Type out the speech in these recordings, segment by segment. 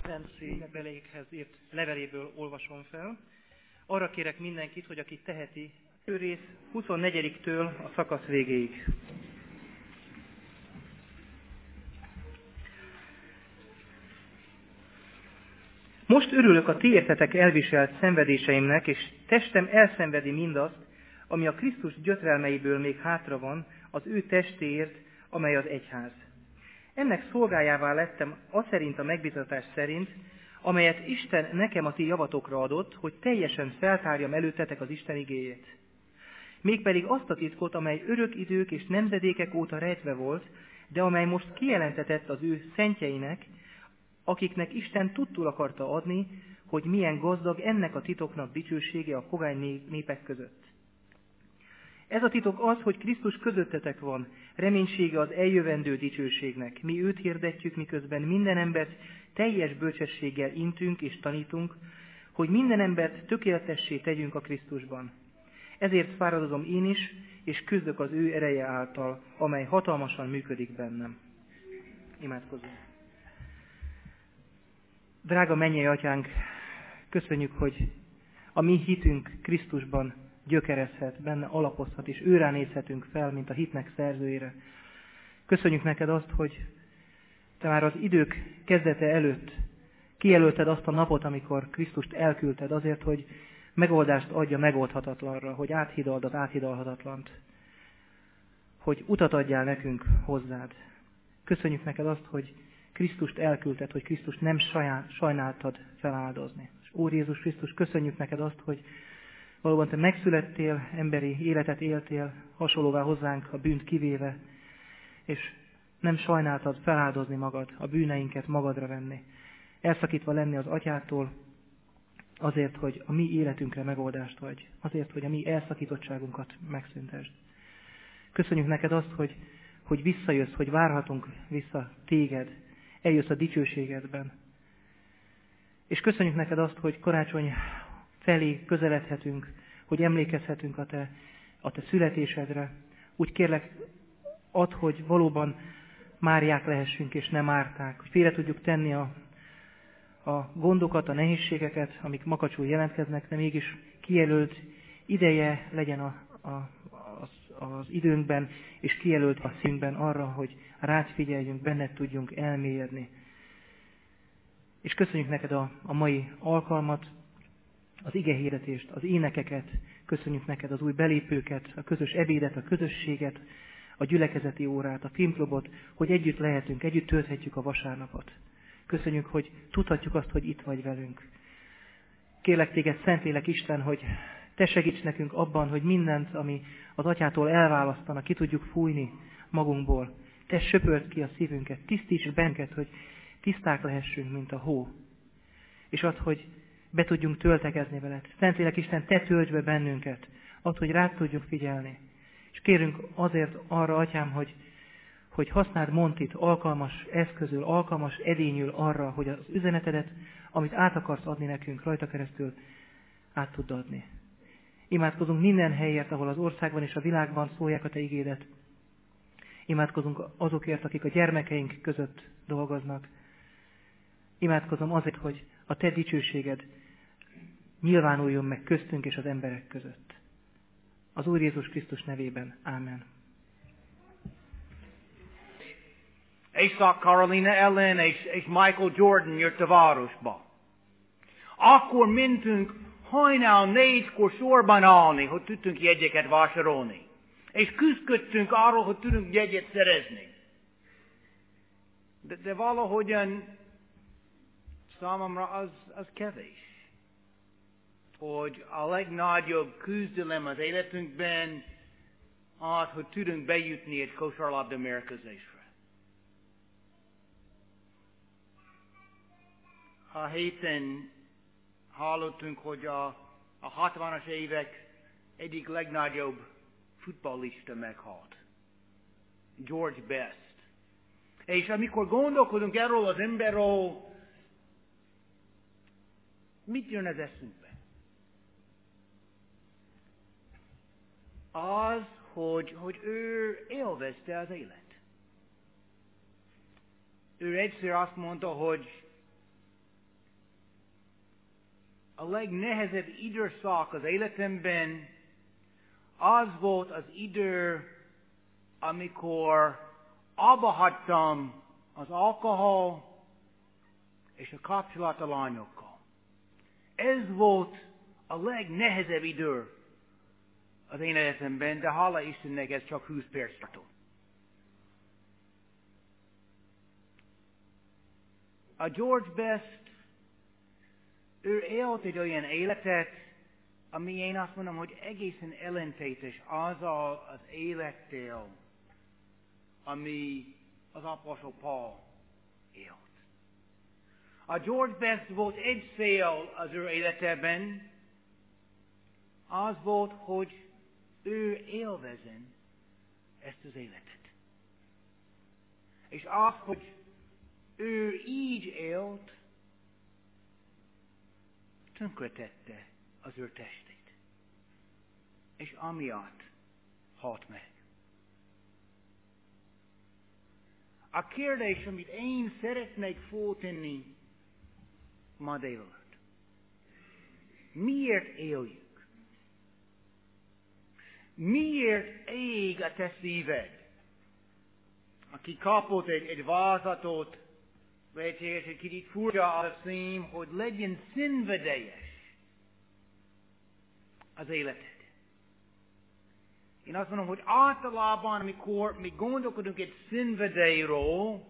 Ferenci levelékhez írt leveléből olvasom fel. Arra kérek mindenkit, hogy aki teheti, rész 24-től a szakasz végéig. Most örülök a ti értetek elviselt szenvedéseimnek, és testem elszenvedi mindazt, ami a Krisztus gyötrelmeiből még hátra van, az ő testéért, amely az egyház. Ennek szolgájává lettem aszerint a megbízatás szerint, amelyet Isten nekem a ti javatokra adott, hogy teljesen feltárjam előttetek az Isten igéjét. Mégpedig azt a titkot, amely örök idők és nemzedékek óta rejtve volt, de amely most kijelentetett az ő szentjeinek, akiknek Isten tudtul akarta adni, hogy milyen gazdag ennek a titoknak dicsősége a pogány népek között. Ez a titok az, hogy Krisztus közöttetek van, reménysége az eljövendő dicsőségnek. Mi őt hirdetjük, miközben minden embert teljes bölcsességgel intünk és tanítunk, hogy minden embert tökéletessé tegyünk a Krisztusban. Ezért fáradozom én is, és küzdök az ő ereje által, amely hatalmasan működik bennem. Imádkozzunk. Drága mennyei Atyánk, köszönjük, hogy a mi hitünk Krisztusban gyökerezhet, benne alapozhat, és őrá nézhetünk fel, mint a hitnek szerzőjére. Köszönjük neked azt, hogy te már az idők kezdete előtt kijelölted azt a napot, amikor Krisztust elküldted azért, hogy megoldást adja megoldhatatlanra, hogy áthidald az áthidalhatatlant, hogy utat adjál nekünk hozzád. Köszönjük neked azt, hogy Krisztust elküldted, hogy Krisztust nem sajnáltad feláldozni. És Úr Jézus Krisztus, köszönjük neked azt, hogy valóban te megszülettél, emberi életet éltél, hasonlóvá hozzánk a bűnt kivéve, és nem sajnáltad feláldozni magad, a bűneinket magadra venni, elszakítva lenni az Atyától, azért, hogy a mi életünkre megoldást adj, azért, hogy a mi elszakítottságunkat megszüntesd. Köszönjük neked azt, hogy visszajössz, hogy várhatunk vissza téged, eljössz a dicsőségedben. És köszönjük neked azt, hogy karácsony felé közeledhetünk, hogy emlékezhetünk a te születésedre. Úgy kérlek, add, hogy valóban Máriák lehessünk, és nem Márták, hogy félre tudjuk tenni a gondokat, a nehézségeket, amik makacsul jelentkeznek, de mégis kijelölt ideje legyen az időnkben, és kijelölt a szívünkben arra, hogy rád figyeljünk, benned tudjunk elmélyedni. És köszönjük neked a mai alkalmat, az igehirdetést, az énekeket, köszönjük neked az új belépőket, a közös ebédet, a közösséget, a gyülekezeti órát, a filmklubot, hogy együtt lehetünk, együtt tölthetjük a vasárnapot. Köszönjük, hogy tudhatjuk azt, hogy itt vagy velünk. Kérlek téged, Szentlélek Isten, hogy te segíts nekünk abban, hogy mindent, ami az Atyától elválasztanak, ki tudjuk fújni magunkból. Te söpörd ki a szívünket, tisztíts bennünket, hogy tiszták lehessünk, mint a hó. És add, hogy be tudjunk töltekezni veled. Szentlélek Isten, te töltsd be bennünket, add, hogy rád tudjunk figyelni. És kérünk azért arra, Atyám, hogy használd Montit alkalmas eszközül, alkalmas edényül arra, hogy az üzenetedet, amit át akarsz adni nekünk rajta keresztül, át tudd adni. Imádkozunk minden helyért, ahol az országban és a világban szólják a te igédet. Imádkozunk azokért, akik a gyermekeink között dolgoznak. Imádkozom azért, hogy a te dicsőséged nyilvánuljon meg köztünk és az emberek között. Az Úr Jézus Krisztus nevében. Ámen. Észak-Carolina ellen és Michael Jordan jött a városba. Akkor mentünk hajnal 4-kor sorban állni, hogy tudtunk jegyeket vásárolni. És küzdködtünk arról, hogy tudunk jegyet szerezni. De valahogyan számomra az kevés. Hogy a legnagyobb küzdelem az életünkben az, hogy tudunk bejutni egy kosárlabda mérkőzésre. A héten hallottunk, hogy a 60-as évek egyik legnagyobb futballista meghalt. George Best. És amikor gondolkodunk erről az emberről, mit jön az eszünkbe? Az, hogy ő élvezte az élet. Ő egyszer azt mondta, hogy a legnehezebb időszak az életemben az volt az idő, amikor abbahagytam az alkohol és a kapcsolat a lányokkal. Ez volt a legnehezebb idő az én életemben, de hála Istennek ez csak 20 perc tartott. A George Best, ő élt egy olyan életet, ami én azt mondom, hogy egészen ellentétes azzal az élettel, ami az apostol Paul élt. A George Best volt egy cél az ő életében, az volt, hogy ő élvezzen ezt az életet. És az, hogy ő így élt, tönkretette az ő testét. És amiatt halt meg. A kérdés, amit én szeretnék föltenni ma délelőtt. Miért éljük? Miért ég a te szíved? Aki kapott egy vázatot, lehetséges, egy kicsit furcsa a cím, hogy legyen szenvedélyes az életed. Én azt mondom, hogy általában, amikor mi gondolkodunk egy szenvedélyről,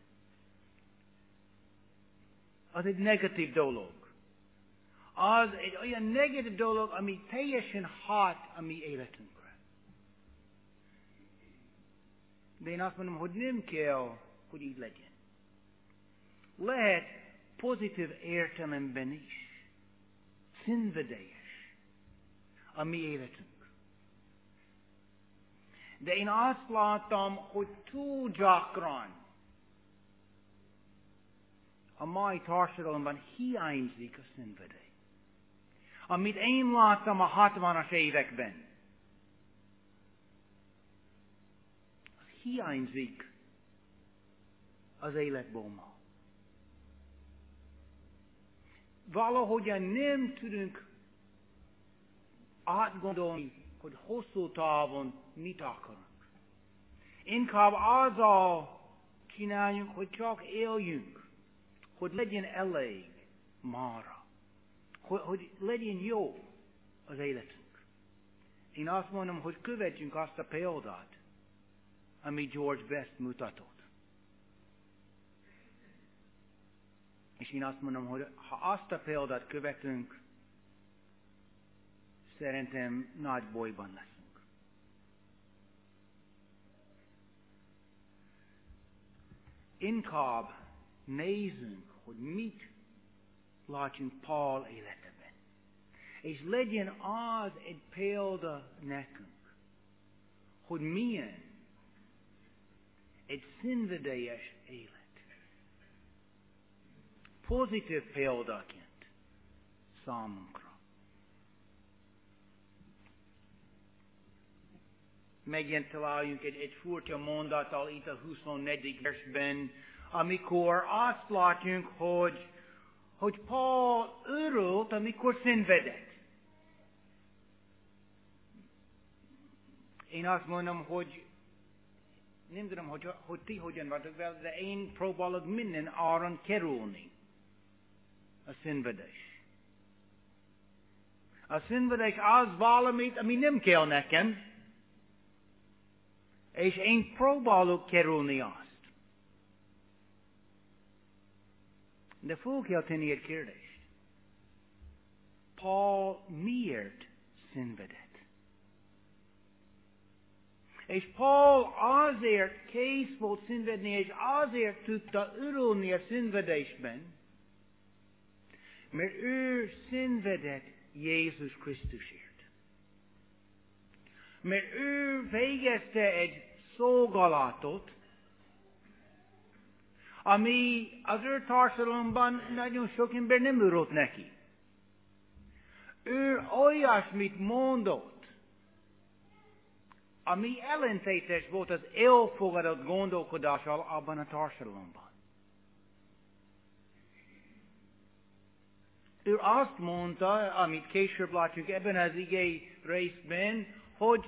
az egy negatív dolog. Az egy olyan negatív dolog, ami teljesen hat a mi életünkre. De én azt mondom, hogy nem kell, hogy így legyen. Lehet pozitív értelemben is szenvedélyes a mi életünk. De én azt láttam, hogy túl gyakran a mai társadalomban hiányzik a szenvedély. Amit én láttam a 60-as években, az hiányzik az életből ma. Valahogyan nem tudunk átgondolni, hogy hosszú távon mit akarunk. Inkább azzal csináljunk, hogy csak éljünk, hogy legyen elég mára, hogy legyen jó az életünk. Én azt mondom, hogy követjünk azt a példát, ami George Best mutatott. És én azt mondom, hogy ha azt a példát követünk, szerintem nagy bajban leszünk. Inkább nézzünk, hogy mit látunk Paul életében. És legyen az egy példa nekünk, hogy milyen egy szenvedélyes élet. Pozitív példaként számunkra. Megint találjunk egy furcsa mondattal itt a 24. versben, amikor azt látjuk, hogy Paul örült, amikor szenvedett. Én azt mondom, hogy nem tudom, hogy ti hogyan vagytok vele, de én próbálok minden áron kerülni a szenvedés. A szenvedés az valamit, ami nem kell nekem, és én próbálok kerülni azt. De föl kell tenni egy kérdést. Paul miért szenvedett? És Paul azért kész volt szenvedni, és azért tudta örülni a szenvedésben, mert ő szenvedett Jézus Krisztusért. Mert ő végezte egy szolgálatot, ami az ő társadalomban nagyon sok ember nem örült neki. Ő olyasmit mondott, ami ellentétes volt az elfogadott gondolkodással abban a társadalomban. Ő azt mondta, amit később látjuk ebben az igei részben, hogy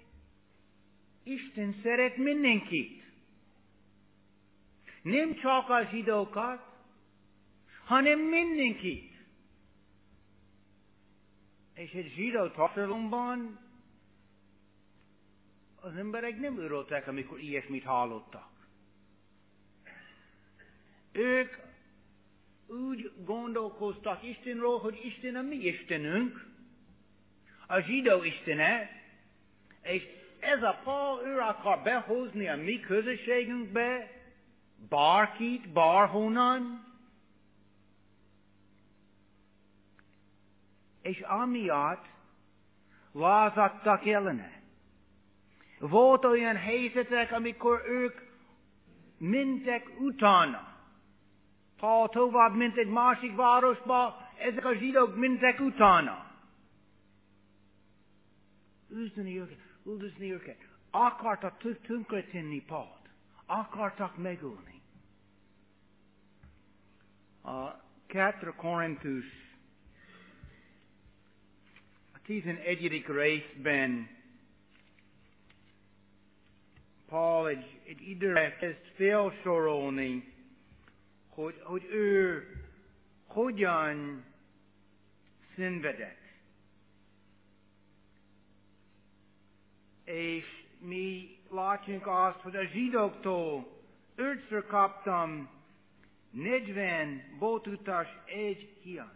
Isten szeret mindenkit. Nem csak a zsidókat, hanem mindenkit. És egy zsidó társadalomban az emberek nem örültek, amikor ilyesmit hallottak. Ők úgy gondolkoztak Istenről, hogy Isten a mi Istenünk, a zsidó istene, és ez a Pál, ő akar behozni a mi közösségünkbe bárkit, bárhonnan, és amiatt lázadtak ellene. Volt olyan helyzetek, amikor ők mentek utána. Pál tovább ment egy másik városba, ezek a zsidók mentek utána. Üldözni őket. Akartak tönkretenni Pált. Akartak megölni. A 2 Korintus a 11. részben Pál egy időre kezd felsorolni, hogy ő hogyan szenvedett. És mi látjuk azt, hogy a zsidóktól 5-ször kaptam 40 boltutás egy hiány.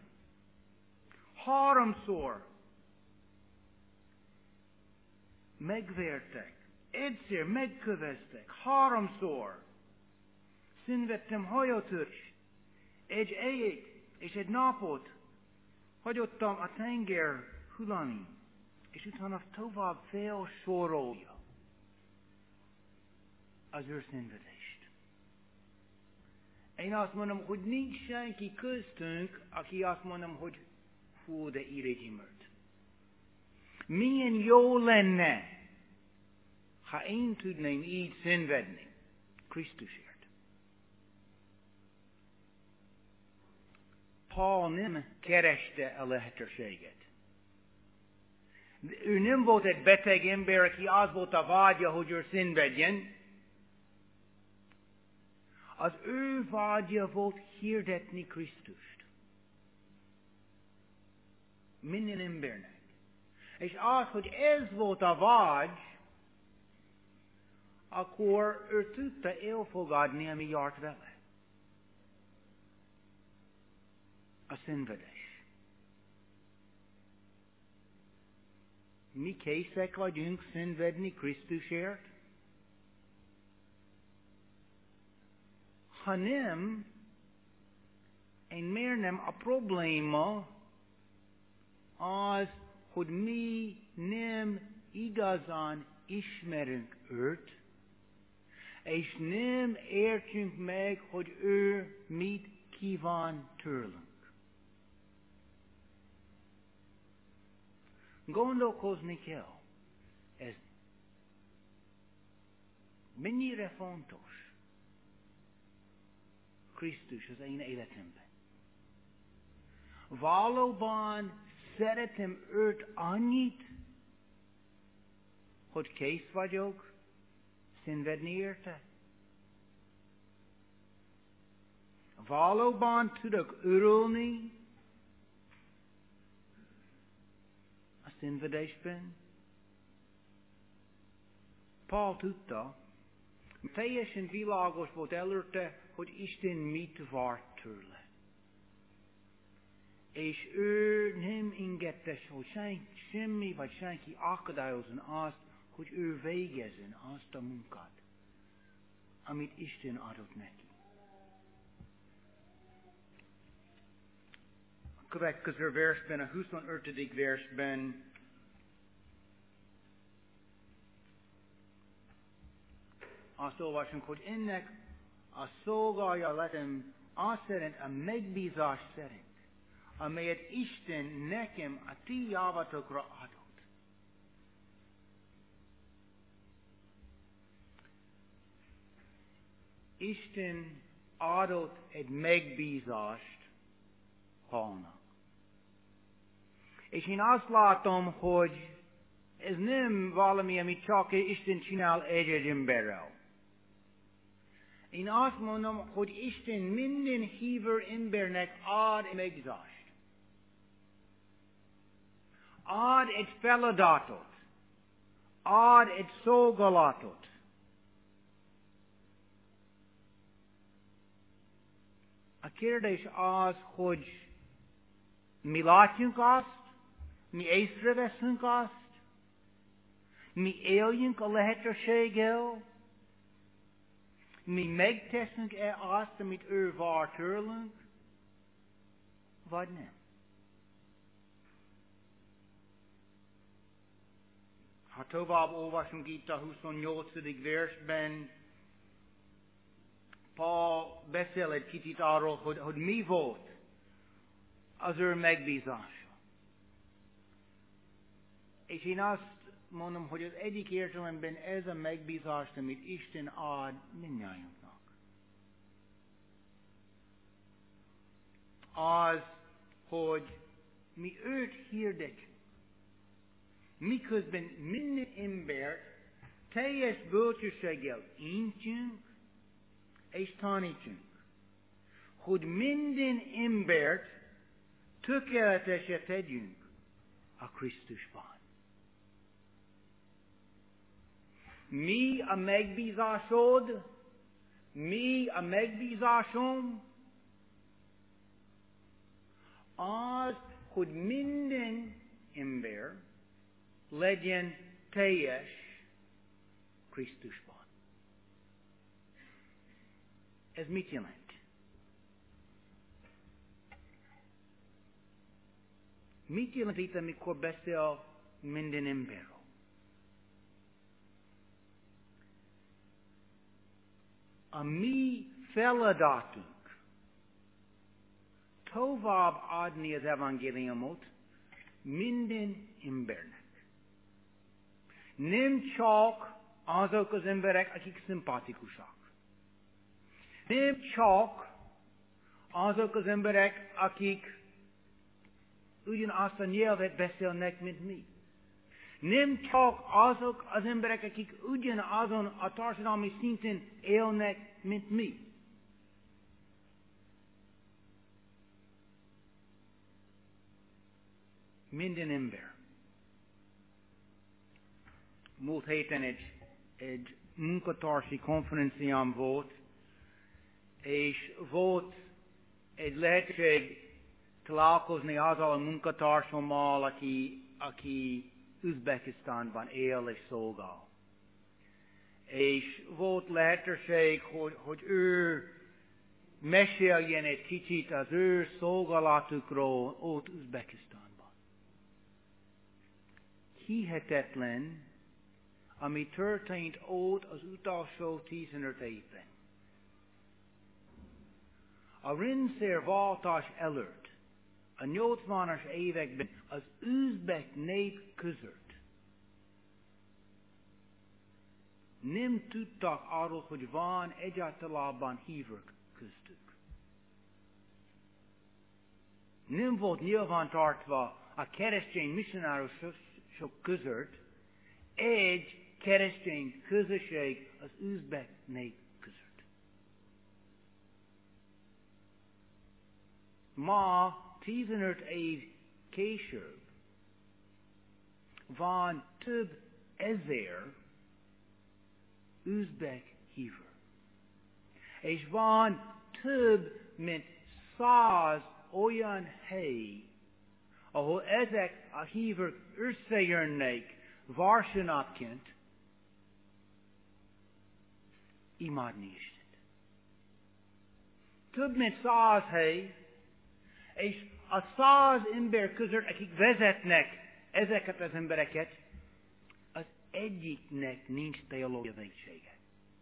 3-szor megvertek, egyszer megköveztek, 3-szor szenvedtem hajótörést, egy éjjel és egy napot hagyottam a tenger hullani, és utána tovább felsorolja az ő szenvedést. Én azt mondom, hogy nincs senki köztünk, aki azt mondom, hogy hú, de irigyimert. Milyen jó lenne, ha én tudnám így szenvedni Krisztusért. Pál nem kereste a lehetőséget. Ő nem volt egy beteg ember, aki az volt a vágya, hogy ő szenvedjen. Az ő vágya volt hirdetni Krisztust. Minden embernek. És az, hogy ez volt a vágy, akkor ő tudta elfogadni, ami járt vele. A szenvedés. Mi készek vagyunk szenvedni Krisztusért? Ha nem, én miért nem a probléma az, hogy mi nem igazán ismerünk őt, és nem értjük meg, hogy ő mit kíván tőlünk. Gondolkozni kell. Ez mennyire fontos Krisztus az én életemben. Valóban szeretem őt annyit, hogy kész vagyok szenvedni érte. Valóban tudok örülni a szenvedésben. Pál tudta, teljesen világos volt előtte, hogy Isten mit várt tőle. És ő nem engedte, hogy semmi vagy senki akadályozzon azt, hogy ő végezzen azt a munkát, amit Isten adott neki. A következő versben, a 25. versben azt olvasunk, hogy ennek a szolgája lettem azt szerint a megbízás szerint, amelyet Isten nekem a ti javatokra adott. Isten adott egy megbízást Pálnak. És én azt látom, hogy ez nem valami, amit csak Isten csinál egy emberrel. Én azt mondom, hogy Isten minden hívő embernek ad megbízást. Ad egy feladatot. Ad egy szolgálatot. A kérdés az, hogy mi látjunk azt, mi észreveszünk azt, mi éljünk a lehetőséggel, mi megteszünk-e azt, amit ő vár tőlünk, vagy nem. Ha tovább olvasunk itt a 28. versben, Paul beszél egy kicsit arról, hogy mi volt az ő megbízása. És én azt mondom, hogy az egyik értelemben ez a megbízás, amit Isten ad mindnyájunknak. Az, hogy mi őt hirdetjük. Miközben minden embert teljes bölcsességgel intjünk és tanítsunk. Hogy minden embert tökéletesre tegyünk a Krisztusban. Mi a megbízásod? Mi a megbízásom? Az, hogy minden ember legyen teljes Krisztusban. Ez mit jelent? Mit jelent itt, amikor beszél minden emberről? A mi feladatunk tovább adni az evangéliumot minden embernek. Nem csak azok az emberek, akik szimpatikusak. Nem csak azok az emberek, akik ugyanazt a nyelvet beszélnek, mint mi. Nem csak azok az emberek, akik ugyanazon a társadalmi szinten élnek, mint mi. Minden ember. Múlt héten egy munkatársi konferenciám volt, és volt egy lehetőség találkozni azzal a munkatársammal, aki Üzbekisztánban él és szolgál. És volt lehetőség, hogy ő meséljen egy kicsit az ő szolgálatukról ott Üzbekisztánban. Hihetetlen, ami történt ott az utolsó 15 évben. A rendszerváltás előtt, a 80-as években az üzbek nép között nem tudtak arról, hogy van egyáltalán hívők köztük. Nem volt nyilvántartva a keresztény misszionárusok között egy keresztény közösség az üzbek nép között. Ma 15 év később van több ezer üzbek hívő. És van több mint 100 olyan hely, ahol ezek a hívők összejönnek vasárnapként imádni Istent. Több mint 100 hely, és a 100 ember között, akik vezetnek ezeket az embereket, az egyiknek nincs teológia végzettsége.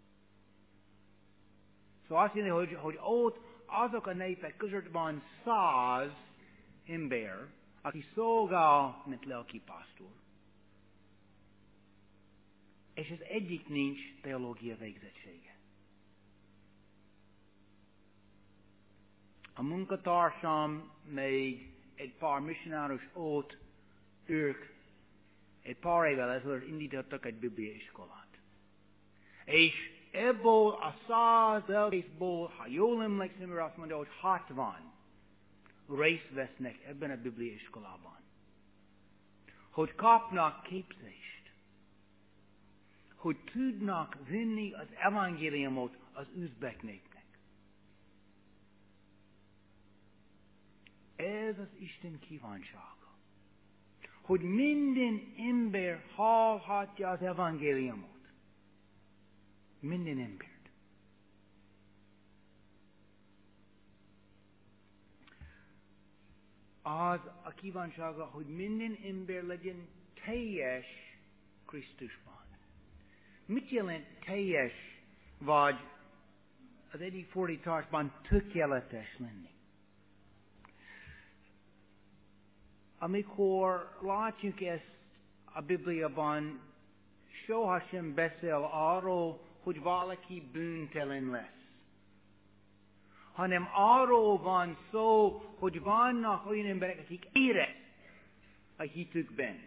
Szóval azt jelenti, hogy ott azok a népek között van 100 ember, aki szolgál, mint lelkipásztor. És az egyik nincs teológia végzettsége. A munkatársam még egy pár missionárus ott ők egy pár évvel ezelőtt indítottak egy bibliaiskolát. És ebből a 100 lelkészból, ha jól emlékszem, azt mondja, hogy 60 részt vesznek ebben a bibliaiskolában. Hogy kapnak képzést. Hogy tudnak vinni az evangéliumot az üzbek népnek. Ez az Isten kívánsága. Hogy minden ember hallhatja az evangéliumot. Minden embert. Az a kívánsága, hogy minden ember legyen teljes Krisztusban. Mit jelent teljes, vagy az egyik fordításban tökéletes lenni? Amikor látjuk ezt a Bibliában, sohasem beszél arról, hogy valaki bűntelen lesz. Hanem arról van szó, hogy vannak olyan emberek, akik érett a hitükben.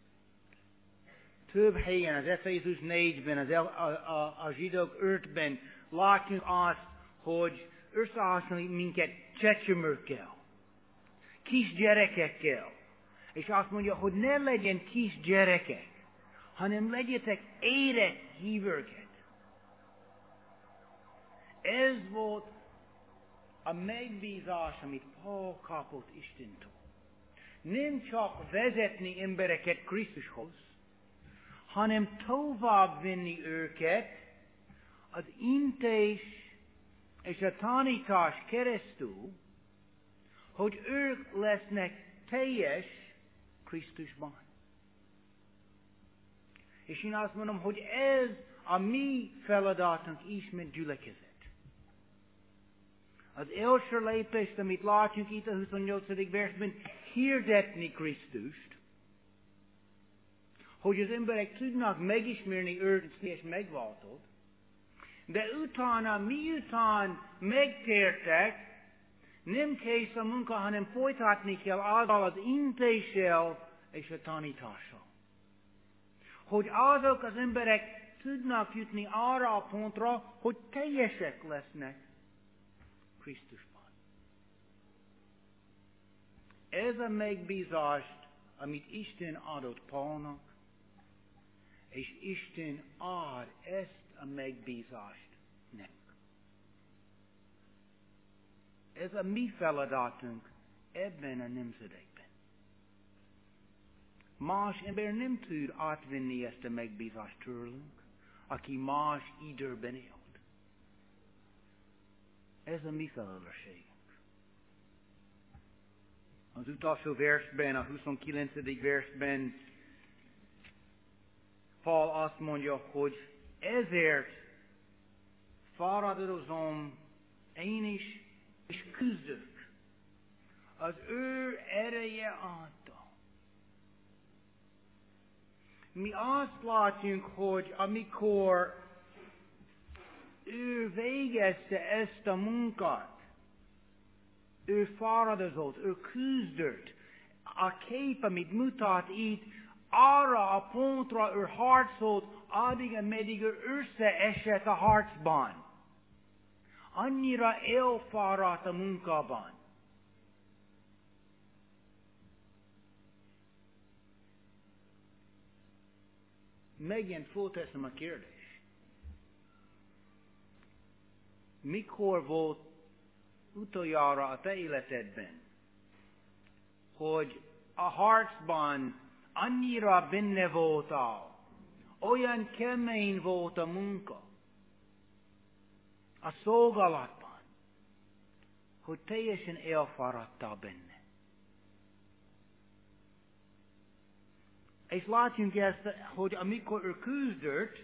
Több helyen, az Efézus 4-ben, a Zsidók 5-ben látjuk azt, hogy összehasonlít minket csecsemőkkel, kisgyerekekkel. És azt mondja, hogy ne legyen kisgyerekek, hanem legyetek érett hívőket. Ez volt a megbízás, amit Paul kapott Istentől. Nem csak vezetni embereket Krisztushoz, hanem tovább vinni őket az intés és a tanítás keresztül, hogy ők lesznek teljes Krisztusban. És én azt mondom, hogy ez a mi feladatunk is, mint gyülekezet. Az első lépést, amit látjuk itt a 28. versben, hirdetni Krisztust, hogy az emberek tudnak megismerni őt és megváltót, de utána, miután megtértek, nem kész a munka, hanem folytatni kell azzal az intéssel és a tanítással. Hogy azok az emberek tudnak jutni arra a pontra, hogy teljesek lesznek Krisztusban. Ez a megbízást, amit Isten adott Pálnak, és Isten ad ezt a megbízást nekünk. Ez a mi feladatunk ebben a nemzedékben. Más ember nem tud átvenni ezt a megbízást tőlünk, aki más időben élt. Ez a mi felelősségünk. Az utolsó versben, a 29. versben Paul azt mondja, hogy ezért fáradozom én is, és küzdök az ő ereje által. Mi azt látjuk, hogy amikor ő végezte ezt a munkát, ő fáradozott, ő küzdött. A kép, amit mutat itt, arra a pontra ő harcolt, addig, ameddig ő összeesett a harcban. Annyira elfáradt a munkában. Megint fölteszem a kérdést. Mikor volt utoljára a te életedben, hogy a harcban annyira benne voltál, olyan kemény volt a munka, a szolgálatban, hogy teljesen elfáradtál benne. És látjunk ezt, hogy amikor ő küzdött,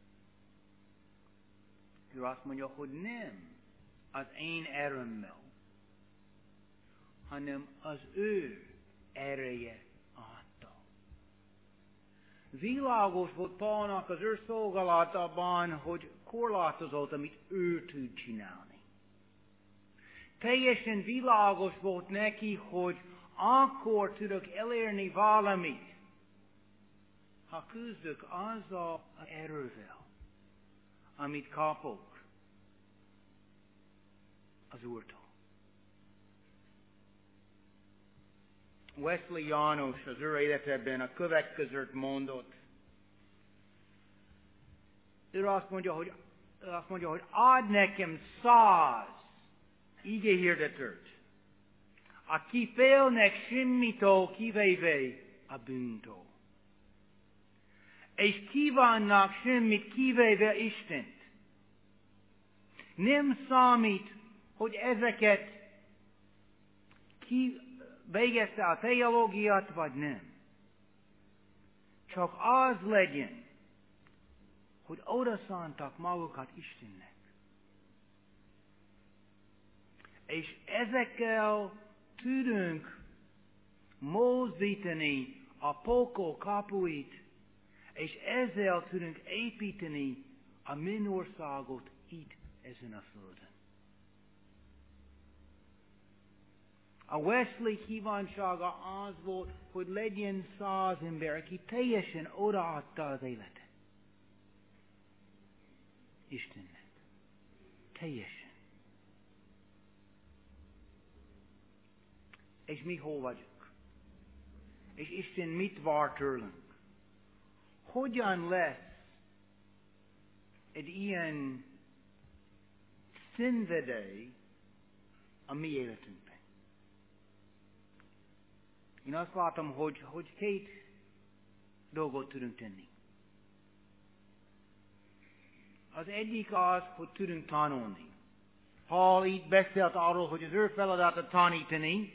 ő azt mondja, hogy nem az én erőmmel, hanem az ő ereje által. Világos volt Pálnak az ő szolgálatában, hogy korlátozott, amit ő tud csinálni. Teljesen világos volt neki, hogy akkor tudok elérni valamit, ha küzdök azzal az erővel, amit kapok az Úrtól. Wesley János az ő életében a következőt mondott. Ő azt mondja, hogy ad nekem 100 igéhirdetőt, aki félnek semmitől kivéve a bűntől. És kívánnak semmit kivéve Istent. Nem számít, hogy ezeket végezte a teológiát, vagy nem. Csak az legyen, hogy odaszántak magukat Istennek. És ezekkel tudunk mozdítani a pokol kapuit, és ezzel tudunk építeni a mennyországot itt ezen a földön. A Wesley kívánsága az volt, hogy legyen 100 ember, aki teljesen odaadta az életet Istennek. Teljesen. És mi hol vagyunk? És Isten mit vár tőlünk? Hogyan lesz egy ilyen szenvedély a mi életünkben? Én azt látom, hogy két dolgot tudunk tenni. Az egyik az, hogy tudunk tanulni. Paul itt beszélt arról, hogy az ő feladata tanítani,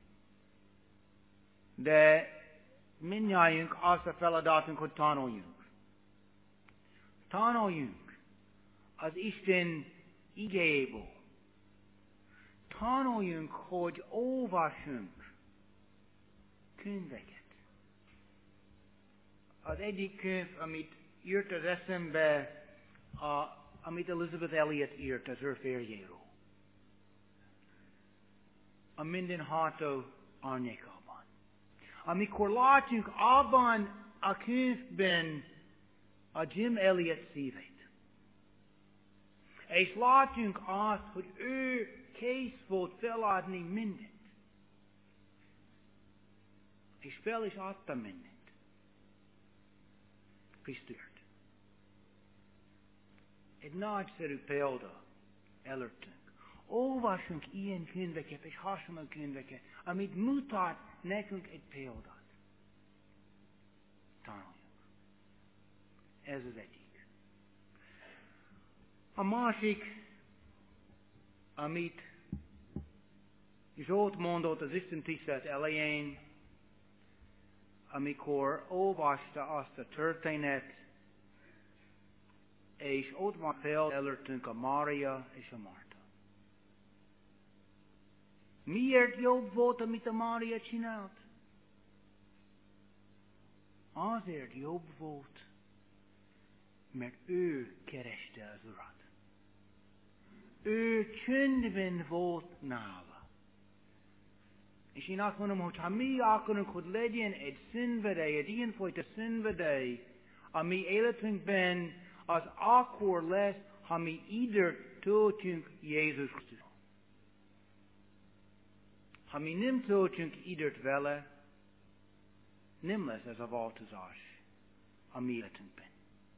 de mindnyájunk az a feladatunk, hogy tanuljunk. Tanuljunk az Isten igéjéből. Tanuljunk, hogy olvassunk könyveket. Az egyik könyv, amit írt az eszembe, amit Elizabeth Elliot írt az ő férjéről. A mindenható árnyékában. Amikor látunk abban a könyvben a Jim Elliot szívét, és látunk azt, hogy ő kész volt feladni mindent, és fel is adta mindent Krisztusért. Egy nagyszerű példa előttünk. Olvassunk ilyen könyveket és hasonló könyveket, amit mutat nekünk egy példát. Tanuljunk. Ez az egyik. A másik, amit Zsolt mondott az Isten tisztelet elején, amikor olvasta azt a történet, és ott van fel előttünk a Mária és a Marta. Miért jobb volt, amit a Mária csinált? Azért jobb volt, mert ő kereste az Urat. Ő csöndben volt nála. És én azt mondom, hogy ha mi akarunk, hogy legyen egy szenvedély, egy ilyenfajta szenvedély a mi életünkben, az akkor lesz, ha mi időt töltünk Jézus Krisztus. Ha mi nem töltünk időt vele, nem lesz ez a változás a mi életünkben.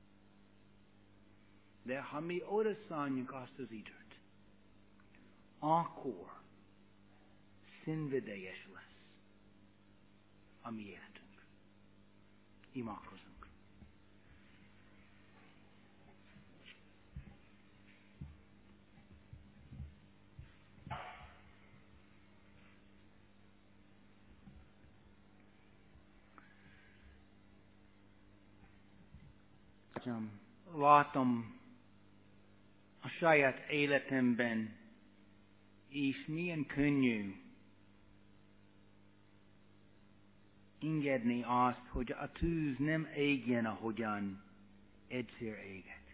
De ha mi odaszánjuk azt az időt, akkor szenvedélyes lesz a mi életünk. Imádkozzunk. Látom a saját életemben, és milyen könnyű engedni azt, hogy a tűz nem égjen, ahogyan egyszer éget.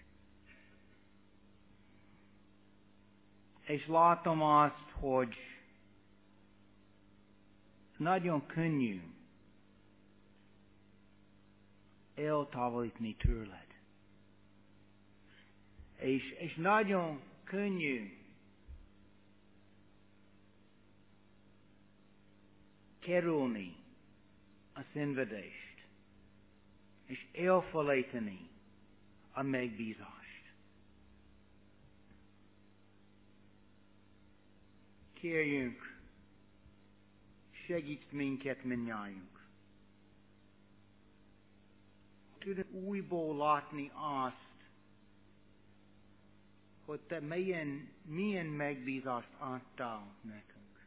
És látom azt, hogy nagyon könnyű eltávolítani tőled. És nagyon könnyű kerülni a szenvedést, és elfelejteni a megbízást. Kérjünk, segíts minket mindnyájunk. Tudod újból látni azt, hogy te milyen megbízást adtál nekünk.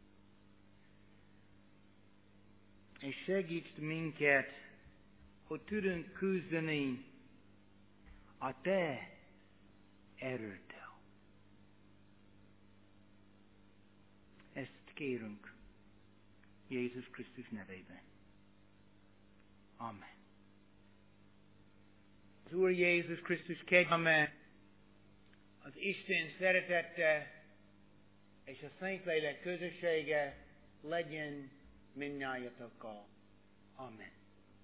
És segíts minket, hogy tudunk küzdeni a te erőddel. Ezt kérünk Jézus Krisztus nevében. Amen. Az Úr Jézus Krisztus kegyelme, az Isten szeretete és a Szentlélek közössége legyen mindnyájatokkal. Amen.